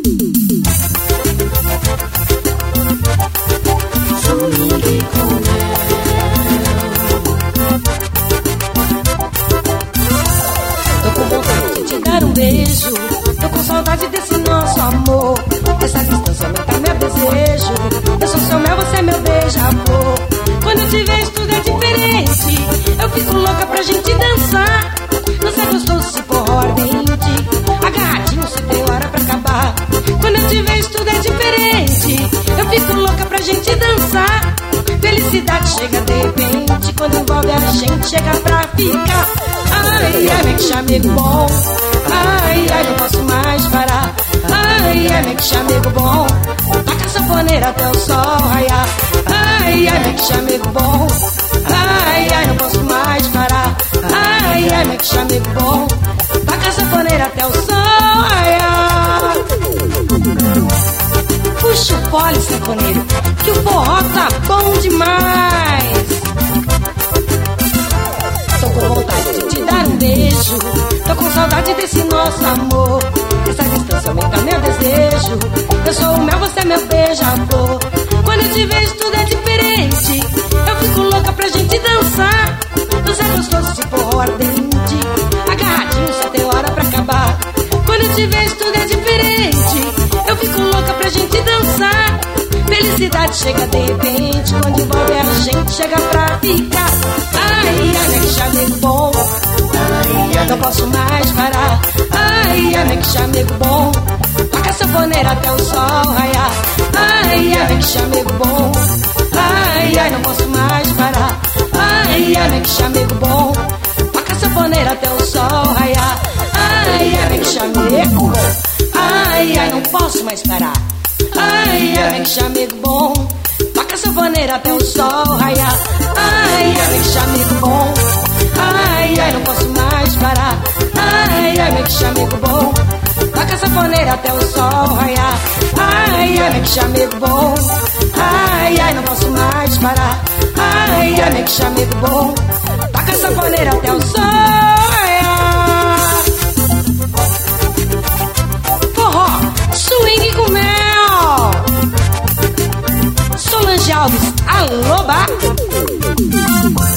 Swing com mel. Tô com vontade de te dar um beijo, tô com saudade desse nosso amor. Essa distância aumenta meu desejo. Eu sou seu mel, você é meu beija-flor. Quando eu te vejo tudo é diferente, eu fico louca pra gente dançar. Você é gostoso se for ardente, agarradinho você tem hora pra acabar. Quando eu te vejo tudo é diferente, eu fico louca pra gente dançar. Felicidade chega de repente, quando envolve a gente chega pra ficar. Ai, ai, meu que chamego bom. Ai, ai, não posso mais parar. Ai, ai, meu que chamego bom. Taca a sanfoneira até o sol raiar. Ai, ai, meu que chamego bom. Ai, ai, não posso mais parar. Ai, ai, meu que chamego bom. Taca a sanfoneira até o sol raiar. Puxa o fole, sanfoneiro, que o forró tá bom demais. Tô com vontade de te dar um beijo, tô com saudade desse nosso amor. Essa distância aumenta meu desejo. Eu sou o mel, você é meu beija-flor. Quando eu te vejo tudo é diferente, eu fico louca pra gente dançar. Você é gostoso se for ardente, agarradinho só tem hora pra acabar. Quando eu te vejo tudo é diferente, eu fico louca pra gente dançar. Felicidade chega de repente, quando envolve a gente chega pra ficar. Ai, ai, meu que chamego bom. Ai, ai, não posso mais parar. Ai, ai, meu que chamego bom. Toca a sanfoneira até o sol raiar. Ai, ai, meu que chamego bom. Ai, ai, não posso mais parar. Ai, ai, meu que chamego bom. Toca a sanfoneira até o sol raiar. Ai, ai, meu que chamego bom. Ai, ai, não posso mais parar. Ai, ai, meu que chamego bom. Toca a sanfoneira até o sol raiar. Ai, ai, meu que chamego bom. Ai, ai, não posso mais parar. Ai, ai, meu que chamego bom. Toca a sanfoneira até o sol raiar. Ai, ai, meu que chamego bom. Ai, ai, não posso mais parar. Ai, ai, meu que chamego bom. Toca a sanfoneira até o sol raiar. Forró, swing com mel. Solange Alves, alô, bah.